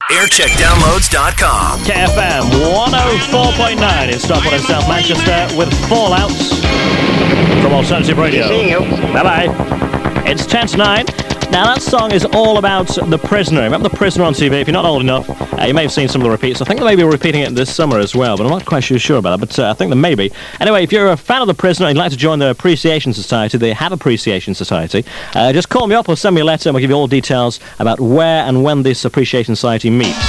Aircheckdownloads.com. KFM 104.9 in Stockport and South Manchester with Fallouts from Alternative Radio. See you. Bye-bye. It's 10 to 9. Now, that song is all about The Prisoner. Remember The Prisoner on TV? If you're not old enough, you may have seen some of the repeats. I think they may be repeating it this summer as well, but I'm not quite sure about that, but I think they may be. Anyway, if you're a fan of The Prisoner and you'd like to join the Appreciation Society, they have Appreciation Society, just call me up or send me a letter and we'll give you all details about where and when this Appreciation Society meets.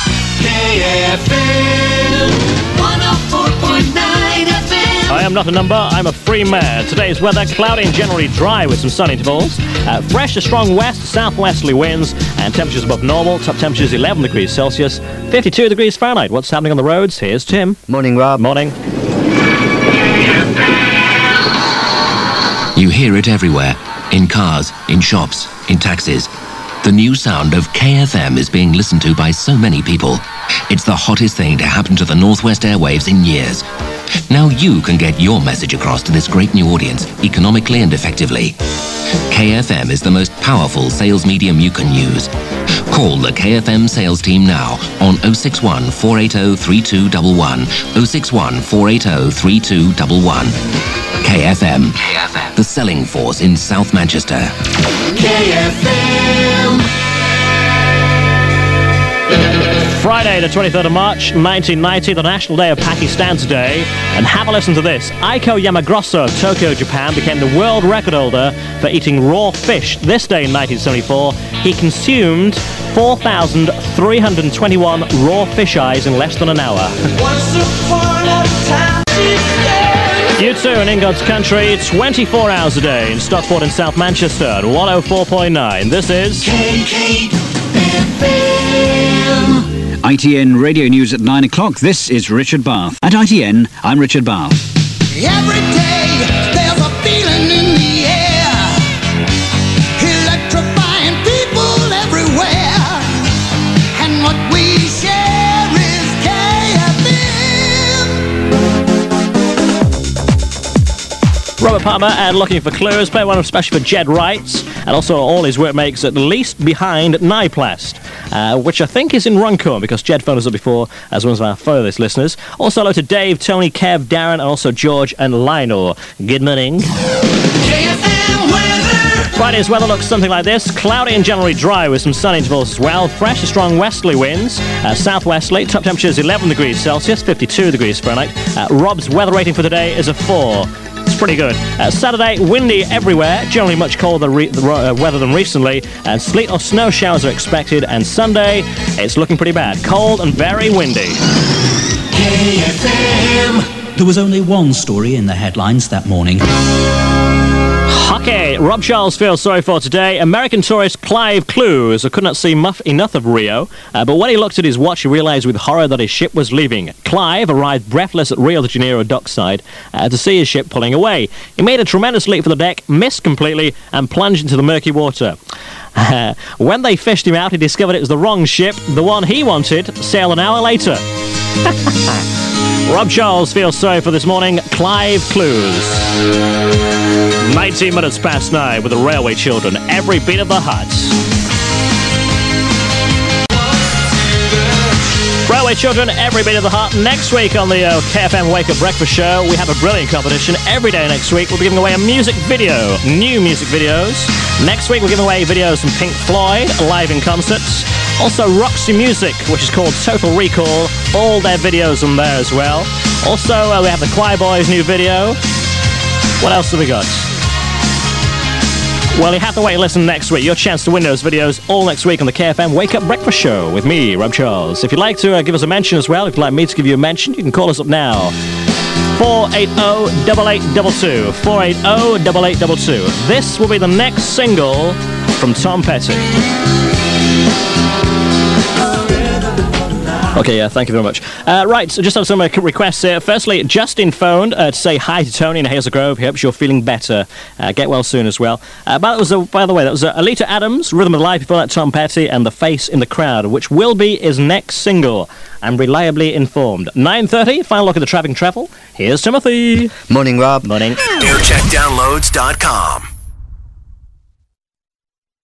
KFM 104.9 FM. I am not a number, I'm a free man. Today's weather, cloudy and generally dry with some sun intervals. Fresh to strong west, southwesterly winds, and temperatures above normal. Top temperatures 11 degrees Celsius, 52 degrees Fahrenheit. What's happening on the roads? Here's Tim. Morning, Rob. Morning. You hear it everywhere. In cars, in shops, in taxis. The new sound of KFM is being listened to by so many people. It's the hottest thing to happen to the Northwest airwaves in years. Now you can get your message across to this great new audience economically and effectively. KFM is the most powerful sales medium you can use. Call the KFM sales team now on 061 480 3211, 061 480 3211. KFM, the selling force in South Manchester. KFM. Friday, the 23rd of March, 1990, the National Day of Pakistan today. And have a listen to this. Aiko Yamagrosso of Tokyo, Japan, became the world record holder for eating raw fish. This day in 1974, he consumed 4,321 raw fish eyes in less than an hour. Once upon a time, she said. You too in God's country, 24 hours a day in Stockport and South Manchester at 104.9. This is KFM. ITN Radio News at 9 o'clock. This is Richard Bath. At ITN, I'm Richard Bath. Every day there's a feeling in the air, electrifying people everywhere, and what we share is KFM. Robert Palmer and Looking for Clues, play one especially for Jed Wrights, and also all his work makes at least behind Niplast, which I think is in Runcorn, because Jed phoned us up before as one of our furthest listeners. Also hello to Dave, Tony, Kev, Darren, and also George and Lionel. Good morning. KFM weather. Friday's weather looks something like this. Cloudy and generally dry with some sun intervals as well. Fresh to strong westerly winds. Southwesterly. Top temperatures 11 degrees Celsius, 52 degrees Fahrenheit. Rob's weather rating for today is a 4. It's pretty good. Saturday, windy everywhere, generally much colder weather than recently, and sleet or snow showers are expected, and Sunday, it's looking pretty bad. Cold and very windy. KFM. There was only one story in the headlines that morning. Hockey. Rob Charles feels sorry for today. American tourist Clive Clues could not see enough of Rio, but when he looked at his watch, he realised with horror that his ship was leaving. Clive arrived breathless at Rio de Janeiro dockside to see his ship pulling away. He made a tremendous leap for the deck, missed completely, and plunged into the murky water. When they fished him out, he discovered it was the wrong ship. The one he wanted sailed an hour later. Rob Charles feels sorry for this morning. Clive Clues. 19 minutes past 9 with the Railway Children. Every beat of the heart. Railway Children, every bit of the heart. Next week on the KFM Wake Up Breakfast Show, we have a brilliant competition. Every day next week, we'll be giving away a music video. New music videos. Next week, we're giving away videos from Pink Floyd, live in concerts. Also, Roxy Music, which is called Total Recall. All their videos on there as well. Also, we have the Choir Boys' new video. What else have we got? Well, you have to wait and listen next week. Your chance to win those videos all next week on the KFM Wake Up Breakfast Show with me, Rob Charles. If you'd like to give us a mention as well, if you'd like me to give you a mention, you can call us up now. 480-8822. 480-8822. This will be the next single from Tom Petty. Okay, yeah, thank you very much. Right, so just have some requests here. Firstly, Justin phoned to say hi to Tony in Hazel Grove. He hopes you're feeling better. Get well soon as well. By the way, that was Alita Adams, Rhythm of Life, before that Tom Petty, and The Face in the Crowd, which will be his next single. I'm reliably informed. 9:30, final look at the traffic and travel. Here's Timothy. Morning, Rob. Morning. Aircheckdownloads.com.